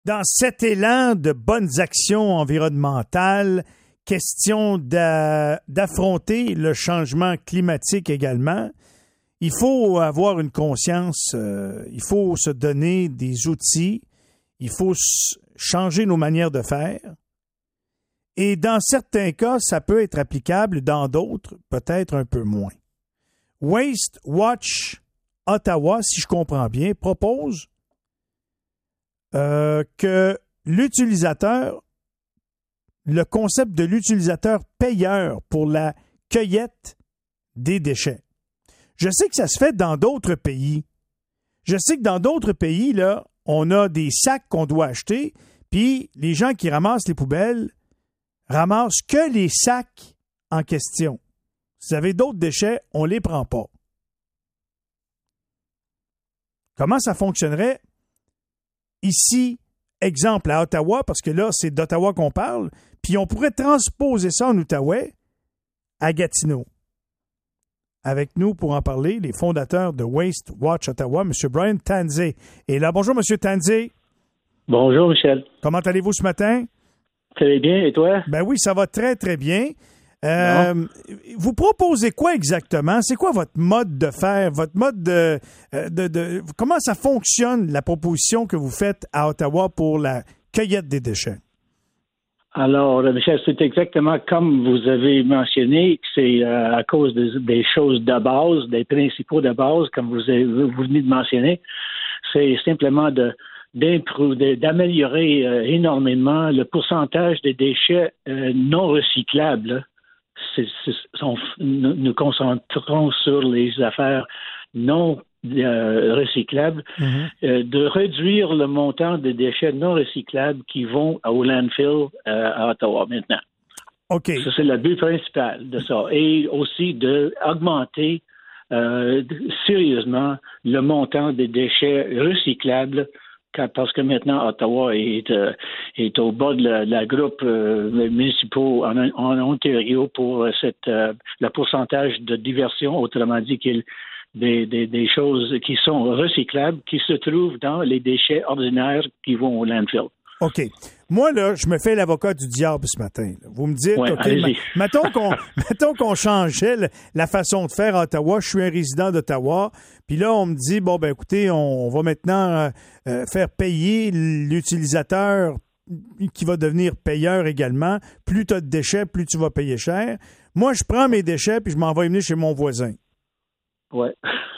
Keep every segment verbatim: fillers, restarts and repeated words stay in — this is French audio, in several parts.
Dans cet élan de bonnes actions environnementales, question d'a- d'affronter le changement climatique également, il faut avoir une conscience, euh, il faut se donner des outils, il faut s- changer nos manières de faire. Et dans certains cas, ça peut être applicable, dans d'autres, peut-être un peu moins. Waste Watch Ottawa, si je comprends bien, propose euh, que l'utilisateur, le concept de l'utilisateur payeur pour la cueillette des déchets. Je sais que ça se fait dans d'autres pays. Je sais que dans d'autres pays, là, on a des sacs qu'on doit acheter, puis les gens qui ramassent les poubelles ramassent que les sacs en question. Si vous avez d'autres déchets, on ne les prend pas. Comment ça fonctionnerait ici, exemple, à Ottawa, parce que là, c'est d'Ottawa qu'on parle, puis on pourrait transposer ça en Outaouais à Gatineau. Avec nous pour en parler, les fondateurs de Waste Watch Ottawa, M. Brian Tanzé. Et là, bonjour, M. Tanzé. Bonjour, Michel. Comment allez-vous ce matin? Très bien, et toi? Ben oui, ça va très, très bien. Euh, vous proposez quoi exactement? C'est quoi votre mode de faire, votre mode de, de, de... Comment ça fonctionne, la proposition que vous faites à Ottawa pour la cueillette des déchets? Alors, Michel, c'est exactement comme vous avez mentionné, c'est euh, à cause des, des choses de base, des principaux de base, comme vous, avez, vous venez de mentionner. C'est simplement de d'améliorer euh, énormément le pourcentage des déchets euh, non recyclables. C'est, c'est, on, nous nous concentrons sur les affaires non euh, recyclables, mm-hmm. euh, de réduire le montant des déchets non recyclables qui vont au landfill euh, à Ottawa maintenant. OK. Ça, c'est le but principal de ça. Et aussi d'augmenter euh, sérieusement le montant des déchets recyclables, parce que maintenant, Ottawa est, euh, est au bas de la, de la groupe euh, municipaux en, en Ontario pour cette, euh, le pourcentage de diversion, autrement dit, qu'il, des, des, des choses qui sont recyclables, qui se trouvent dans les déchets ordinaires qui vont au landfill. OK. Moi, là, je me fais l'avocat du diable ce matin. Vous me dites, ouais, OK, ma, mettons, qu'on, mettons qu'on changeait le, la façon de faire à Ottawa. Je suis un résident d'Ottawa. Puis là, on me dit, bon, ben écoutez, on, on va maintenant euh, faire payer l'utilisateur qui va devenir payeur également. Plus tu as de déchets, plus tu vas payer cher. Moi, je prends mes déchets puis je m'en vais mener chez mon voisin. Ouais.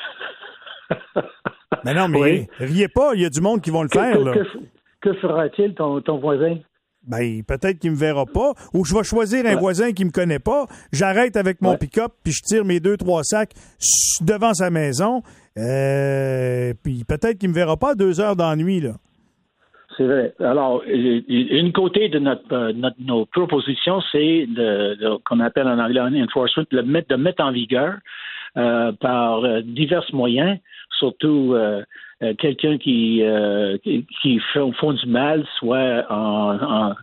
Mais non, mais oui. Riez pas, il y a du monde qui vont le que, faire, que, là. Que, que fera-t-il ton, ton voisin? Ben, peut-être qu'il me verra pas, ou je vais choisir un ouais. voisin qui me connaît pas, j'arrête avec mon ouais. pick-up, puis je tire mes deux, trois sacs devant sa maison, euh, puis peut-être qu'il me verra pas à deux heures d'ennui, là. C'est vrai. Alors, une côté de notre, notre nos propositions, c'est le, le, qu'on appelle en anglais enforcement, le mettre, de mettre en vigueur euh, par euh, divers moyens, surtout euh, euh, quelqu'un qui, euh, qui, qui font, font du mal, soit en, en,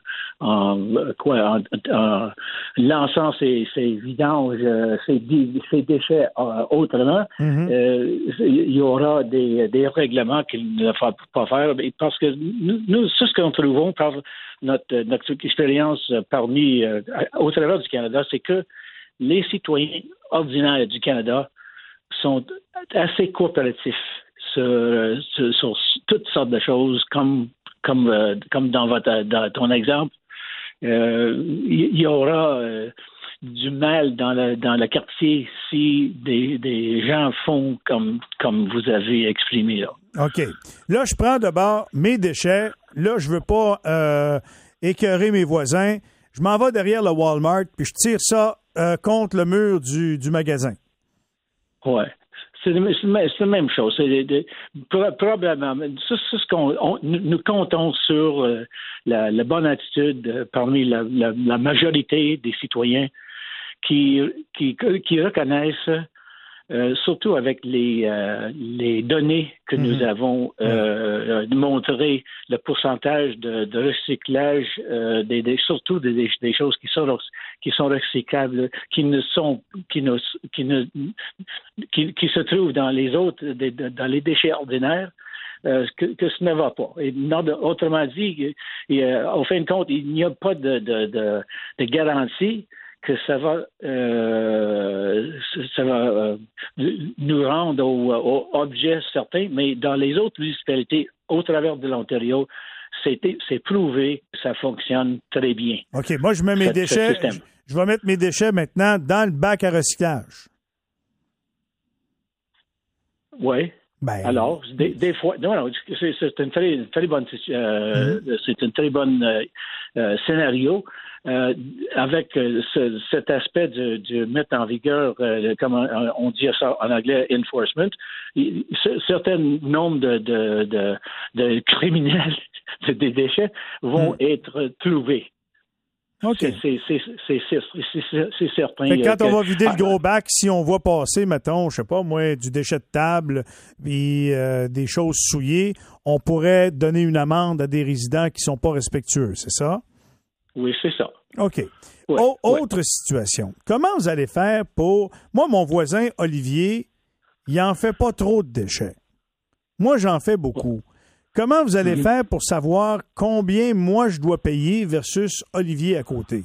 en quoi, en, en lançant ses, ses vidanges, ses, ses déchets euh, autrement, mm-hmm. euh, il y aura des, des règlements qu'il ne faut pas faire, parce que nous, nous c'est ce que nous trouvons par notre, notre expérience parmi euh, au travers du Canada, c'est que les citoyens ordinaires du Canada sont assez coopératifs sur, sur, sur toutes sortes de choses, comme, comme, euh, comme dans, votre, dans ton exemple. Euh, il y aura euh, du mal dans le, dans le quartier si des, des gens font comme, comme vous avez exprimé là. OK. Là, je prends d'abord mes déchets. Là, je veux pas euh, écœurer mes voisins. Je m'en vais derrière le Walmart puis je tire ça euh, contre le mur du, du magasin. Ouais. C'est, c'est, c'est la même chose. C'est de, de, probablement. C'est, c'est ce qu'on on, nous comptons sur euh, la, la bonne attitude euh, parmi la, la, la majorité des citoyens qui, qui, qui reconnaissent, euh, surtout avec les, euh, les données que mmh. nous avons euh, mmh. montré, le pourcentage de, de recyclage, euh, des, des, surtout des, des choses qui sont qui sont recyclables, qui ne sont qui ne qui ne qui, qui se trouvent dans les autres des, dans les déchets ordinaires. euh, que, que ce ne va pas. Et non, autrement dit, et, euh, au fin de compte, il n'y a pas de, de, de, de garantie que ça va, euh, ça va euh, nous rendre au, au objet certain, mais dans les autres municipalités au travers de l'Ontario, c'est, c'est prouvé que ça fonctionne très bien. OK, moi, je mets mes ce, déchets, ce je, je vais mettre mes déchets maintenant dans le bac à recyclage. Oui. Ben, Alors, des, des fois, non, non, c'est, c'est une très, une très bonne, euh, mm-hmm. c'est une très bonne euh, euh, scénario euh, avec euh, ce, cet aspect du, du mettre en vigueur, euh, comme on, on dit ça en anglais, enforcement. Il, certain nombre de, de, de, de criminels des déchets vont mm. être trouvés. OK. C'est, c'est, c'est, c'est, c'est, c'est, c'est certain. Fait que quand que, on va vider ah, le gros bac, si on voit passer, mettons, je sais pas, moi, du déchet de table, puis euh, des choses souillées, on pourrait donner une amende à des résidents qui sont pas respectueux, c'est ça? Oui, c'est ça. OK. Ouais, o- ouais. Autre situation. Comment vous allez faire pour... Moi, mon voisin, Olivier, il en fait pas trop de déchets. Moi, j'en fais beaucoup. Comment vous allez mm-hmm. faire pour savoir combien moi je dois payer versus Olivier à côté?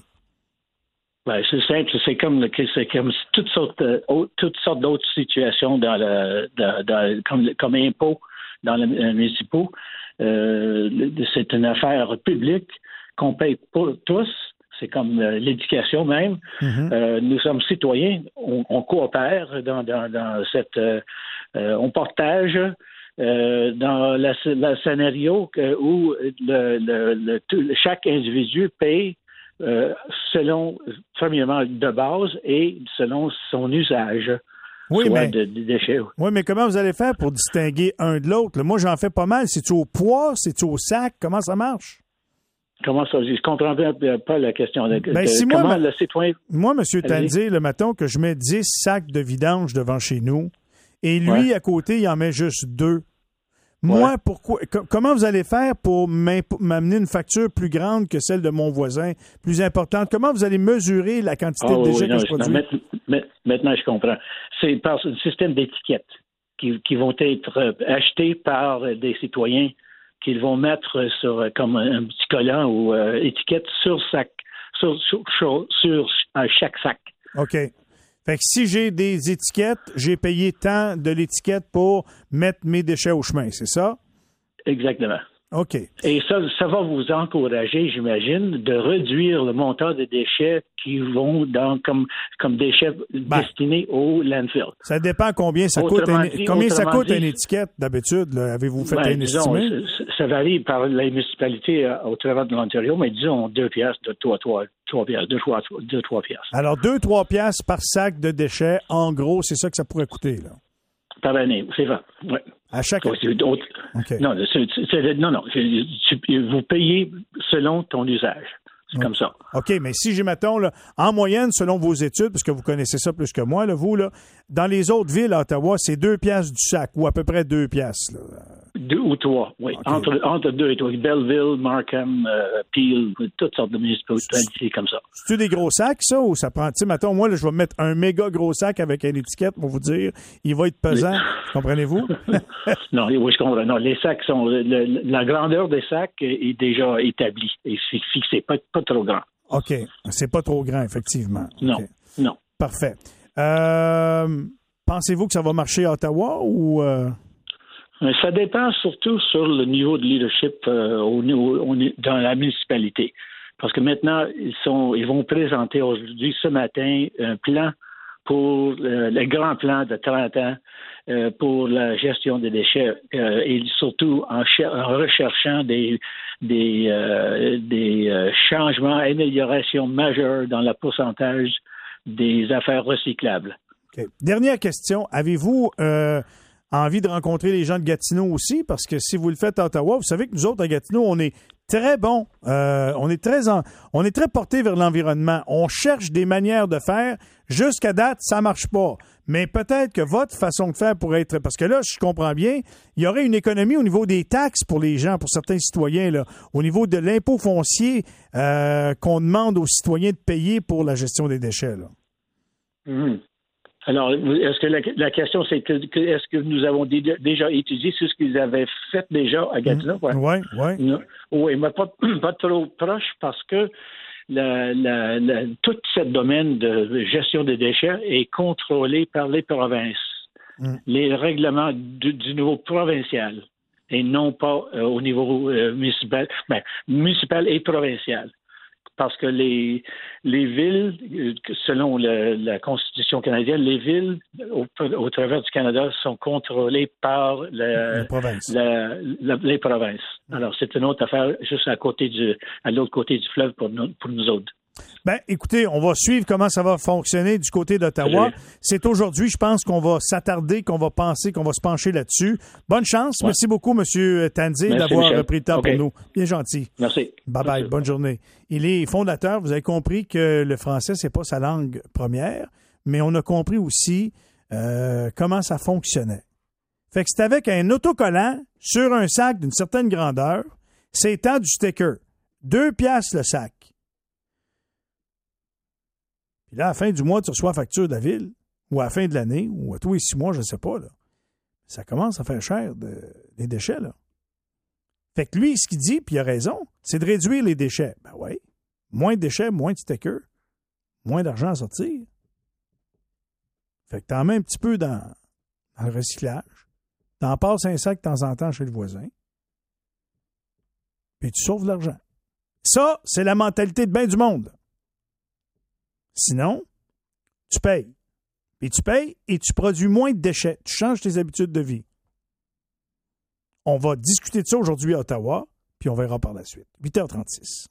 Ben, c'est simple, c'est comme, c'est comme toutes sortes, toutes sortes d'autres situations dans le, dans, dans, comme, comme impôts dans les municipaux. Euh, c'est une affaire publique qu'on paye pas tous. C'est comme l'éducation même. Mm-hmm. Euh, nous sommes citoyens, on, on coopère dans, dans, dans cette, euh, on partage. Euh, dans le scénario que, où le, le, le, tout, chaque individu paye euh, selon, premièrement, de base et selon son usage. Oui, mais, de, de déchets. Oui, mais comment vous allez faire pour distinguer un de l'autre? Là, moi, j'en fais pas mal. C'est-tu au poids? C'est-tu au sac? Comment ça marche? Comment ça? Je comprends pas la question. De, ben, de, si comment moi, le citoyen... Moi, M. Tandy, le matin que je mets dix sacs de vidange devant chez nous, et lui, ouais. à côté, il en met juste deux. Moi, ouais. pourquoi comment vous allez faire pour m'amener une facture plus grande que celle de mon voisin, plus importante? Comment vous allez mesurer la quantité oh, de déchets oui, non, que je produis? Non, maintenant, je comprends. C'est par un système d'étiquettes qui, qui vont être achetés par des citoyens qu'ils vont mettre sur comme un petit collant ou euh, étiquette sur sac, sur, sur, sur, sur euh, chaque sac. OK. Fait que si j'ai des étiquettes, j'ai payé tant de l'étiquette pour mettre mes déchets au chemin, c'est ça? Exactement. OK. Et ça, ça va vous encourager, j'imagine, de réduire le montant de déchets qui vont dans comme, comme déchets ben, destinés au landfill. Ça dépend combien ça autrement coûte. Dit, combien ça coûte dit, une étiquette d'habitude? Là? Avez-vous fait ben, un disons, estimé? Ça, ça varie par les municipalités euh, au travers de l'Ontario, mais disons deux piastres, de trois, trois, trois piastres, deux, trois, deux, trois piastres. Alors, deux, trois piastres par sac de déchets, en gros, c'est ça que ça pourrait coûter, là. Par année, c'est vrai, oui. À chaque année? Okay. Non, c'est, c'est, non, non, vous payez selon ton usage. C'est okay. comme ça. OK, mais si j'ai, mettons, là, en moyenne, selon vos études, parce que vous connaissez ça plus que moi, là, vous, là, dans les autres villes à Ottawa, c'est deux piastres du sac, ou à peu près deux piastres. Là. Deux ou trois, oui. Okay. Entre, entre deux et trois. Belleville, Markham, euh, Peel, toutes sortes de municipalités comme ça. C'est-tu des gros sacs, ça, ou ça prend... Tu sais, mettons, moi, là, je vais mettre un méga gros sac avec une étiquette pour vous dire, il va être pesant. Les... Comprenez-vous? Non, oui, je comprends. Non, les sacs sont... Le, la grandeur des sacs est déjà établie. Et c'est fixé, pas, pas trop grand. OK. C'est pas trop grand, effectivement. Non, okay. non. Parfait. Euh, pensez-vous que ça va marcher à Ottawa ou... Euh... Ça dépend surtout sur le niveau de leadership euh, au, au, au, dans la municipalité. Parce que maintenant, ils, sont, ils vont présenter aujourd'hui, ce matin, un plan pour euh, le grand plan de trente ans euh, pour la gestion des déchets euh, et surtout en, cher- en recherchant des, des, euh, des euh, changements, améliorations majeures dans le pourcentage des affaires recyclables. Okay. Dernière question. Avez-vous... Euh... envie de rencontrer les gens de Gatineau aussi, parce que si vous le faites à Ottawa, vous savez que nous autres, à Gatineau, on est très bons. Euh, on est très en, on est très portés vers l'environnement. On cherche des manières de faire. Jusqu'à date, ça marche pas. Mais peut-être que votre façon de faire pourrait être... Parce que là, je comprends bien, il y aurait une économie au niveau des taxes pour les gens, pour certains citoyens, là, au niveau de l'impôt foncier euh, qu'on demande aux citoyens de payer pour la gestion des déchets. Là. Mmh. Alors, est-ce que la, la question, c'est que, que est-ce que nous avons dé, déjà étudié ce qu'ils avaient fait déjà à Gatineau? Oui, oui. Ouais. Oui, mais pas, pas trop proche parce que la, la, la, tout ce domaine de gestion des déchets est contrôlé par les provinces. Mm. Les règlements du, du niveau provincial et non pas euh, au niveau euh, municipal, ben, municipal et provincial. Parce que les, les villes, selon le, la Constitution canadienne, les villes au, au travers du Canada sont contrôlées par le, les provinces. La, la, les provinces. Alors, c'est une autre affaire juste à côté du, à l'autre côté du fleuve pour nous, pour nous autres. Ben, écoutez, on va suivre comment ça va fonctionner du côté d'Ottawa. C'est aujourd'hui, je pense, qu'on va s'attarder, qu'on va penser, qu'on va se pencher là-dessus. Bonne chance. Ouais. Merci beaucoup, M. Tandy, d'avoir Michel. pris le temps okay. pour nous. Bien gentil. Merci. Bye-bye. Merci. Bonne journée. Il est fondateur. Vous avez compris que le français, c'est pas sa langue première, mais on a compris aussi euh, comment ça fonctionnait. Fait que c'est avec un autocollant sur un sac d'une certaine grandeur, c'est temps du sticker. Deux piastres le sac. Puis là, à la fin du mois, tu reçois la facture de la ville, ou à la fin de l'année, ou à tous les six mois, je ne sais pas. Là. Ça commence à faire cher, de, les déchets. Là. Fait que lui, ce qu'il dit, puis il a raison, c'est de réduire les déchets. Ben oui. Moins de déchets, moins de stickers, moins d'argent à sortir. Fait que t'en mets un petit peu dans, dans le recyclage. T'en passes un sac de temps en temps chez le voisin. Puis tu sauves de l'argent. Ça, c'est la mentalité de bien du monde. Sinon, tu payes. Et tu payes et tu produis moins de déchets. Tu changes tes habitudes de vie. On va discuter de ça aujourd'hui à Ottawa, puis on verra par la suite. huit heures trente-six.